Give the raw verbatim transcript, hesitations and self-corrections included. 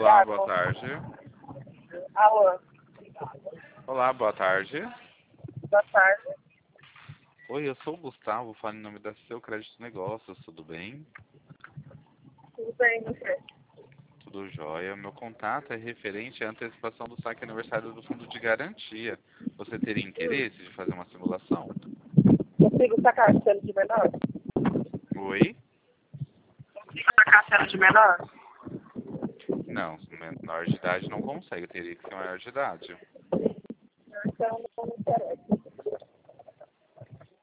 Olá, boa tarde. Alô, Olá, boa tarde. boa tarde. Oi, eu sou o Gustavo, falo em nome da Seu Crédito Negócios, tudo bem? Tudo bem, você? Tudo jóia. Meu contato é referente à antecipação do saque aniversário do Fundo de Garantia. Você teria interesse de fazer uma simulação? Consigo sacar a cena de menor? Oi? Consigo sacar a cena de menor? Não, menor de idade não consegue, teria que ser maior de idade. Então, não me interessa.